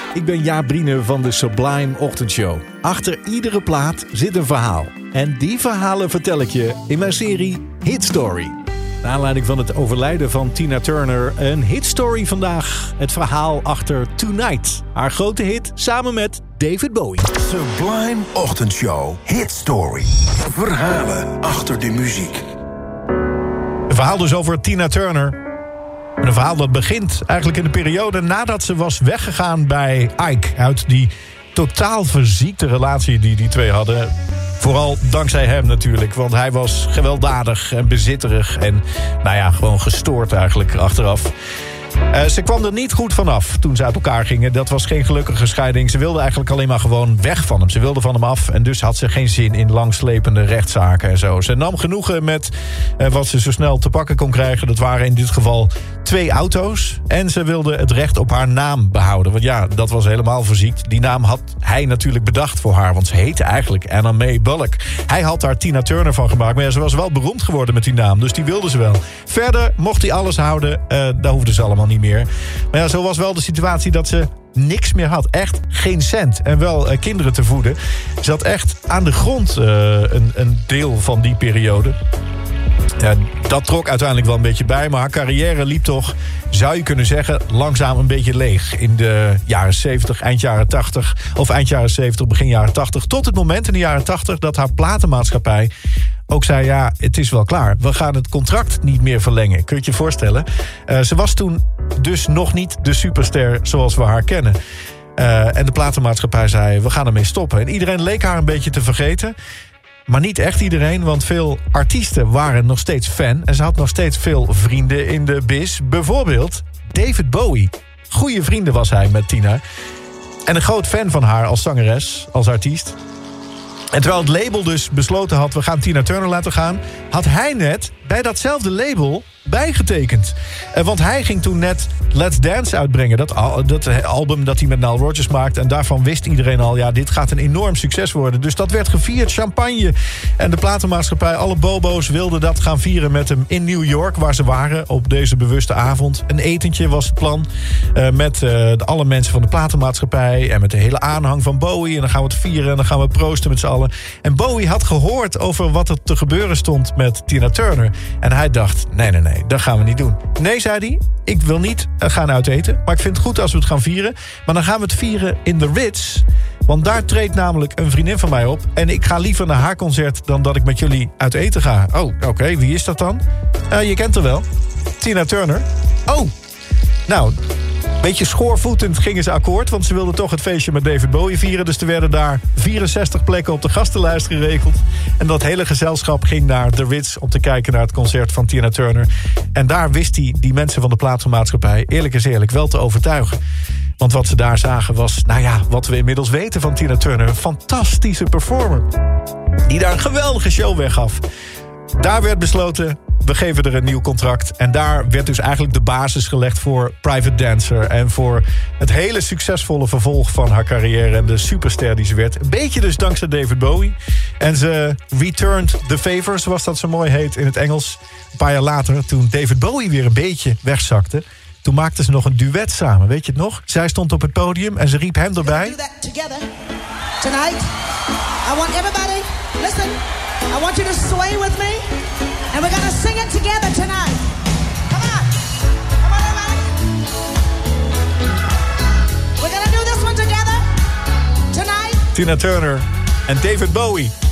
Ik ben Jaap Briene van de Sublime Ochtendshow. Achter iedere plaat zit een verhaal. En die verhalen vertel ik je in mijn serie Hit Story. Naar aanleiding van het overlijden van Tina Turner, een hitstory vandaag. Het verhaal achter Tonight. Haar grote hit samen met David Bowie. Sublime Ochtendshow Hit Story. Verhalen achter de muziek. Een verhaal dus over Tina Turner. Een verhaal dat begint eigenlijk in de periode nadat ze was weggegaan bij Ike. Uit die totaal verziekte relatie die die twee hadden. Vooral dankzij hem natuurlijk, want hij was gewelddadig en bezitterig. En gewoon gestoord eigenlijk achteraf. Ze kwam er niet goed vanaf toen ze uit elkaar gingen. Dat was geen gelukkige scheiding. Ze wilde eigenlijk alleen maar gewoon weg van hem. Ze wilde van hem af en dus had ze geen zin in langslepende rechtszaken en zo. Ze nam genoegen met wat ze zo snel te pakken kon krijgen. Dat waren in dit geval 2 auto's. En ze wilde het recht op haar naam behouden. Want ja, dat was helemaal verziekt. Die naam had hij natuurlijk bedacht voor haar. Want ze heette eigenlijk Anna Mae Bullock. Hij had daar Tina Turner van gemaakt. Maar ja, ze was wel beroemd geworden met die naam. Dus die wilde ze wel. Verder mocht hij alles houden. Daar hoefde ze allemaal niet meer. Maar ja, zo was wel de situatie dat ze niks meer had. Echt geen cent. En wel kinderen te voeden. Ze had echt aan de grond een deel van die periode. Ja, dat trok uiteindelijk wel een beetje bij. Maar haar carrière liep toch, zou je kunnen zeggen, langzaam een beetje leeg. In de jaren 70, eind jaren 80. Of eind jaren 70, begin jaren 80. Tot het moment in de jaren 80 dat haar platenmaatschappij ook zei, ja, het is wel klaar. We gaan het contract niet meer verlengen. Kun je je voorstellen? Ze was toen dus nog niet de superster zoals we haar kennen. En de platenmaatschappij zei, we gaan ermee stoppen. En iedereen leek haar een beetje te vergeten. Maar niet echt iedereen, want veel artiesten waren nog steeds fan. En ze had nog steeds veel vrienden in de biz. Bijvoorbeeld David Bowie. Goeie vrienden was hij met Tina. En een groot fan van haar als zangeres, als artiest. En terwijl het label dus besloten had, we gaan Tina Turner laten gaan, had hij net bij datzelfde label bijgetekend. Want hij ging toen net Let's Dance uitbrengen. Dat album dat hij met Nile Rodgers maakte. En daarvan wist iedereen al, ja, dit gaat een enorm succes worden. Dus dat werd gevierd, champagne. En de platenmaatschappij, alle bobo's wilden dat gaan vieren met hem in New York, waar ze waren op deze bewuste avond. Een etentje was het plan. Met alle mensen van de platenmaatschappij en met de hele aanhang van Bowie. En dan gaan we het vieren en dan gaan we proosten met z'n allen. En Bowie had gehoord over wat er te gebeuren stond met Tina Turner. En hij dacht, nee, dat gaan we niet doen. Nee, zei hij, ik wil niet gaan uiteten. Maar ik vind het goed als we het gaan vieren. Maar dan gaan we het vieren in de Ritz. Want daar treedt namelijk een vriendin van mij op. En ik ga liever naar haar concert dan dat ik met jullie uit eten ga. Oh, oké, wie is dat dan? Je kent haar wel. Tina Turner. Oh, nou, beetje schoorvoetend gingen ze akkoord, want ze wilden toch het feestje met David Bowie vieren. Dus er werden daar 64 plekken op de gastenlijst geregeld. En dat hele gezelschap ging naar de Ritz om te kijken naar het concert van Tina Turner. En daar wist hij die mensen van de platenmaatschappij eerlijk is eerlijk wel te overtuigen. Want wat ze daar zagen was, wat we inmiddels weten van Tina Turner. Een fantastische performer. Die daar een geweldige show weggaf. Daar werd besloten, we geven er een nieuw contract. En daar werd dus eigenlijk de basis gelegd voor Private Dancer. En voor het hele succesvolle vervolg van haar carrière. En de superster die ze werd. Een beetje dus dankzij David Bowie. En ze returned the favor, zoals dat zo mooi heet in het Engels. Een paar jaar later, toen David Bowie weer een beetje wegzakte. Toen maakten ze nog een duet samen, weet je het nog? Zij stond op het podium en ze riep hem erbij. Tonight, I want everybody, listen, I want you to sway with me. And we're gonna sing it together tonight. Come on. Come on, everybody. We're gonna do this one together tonight. Tina Turner en David Bowie.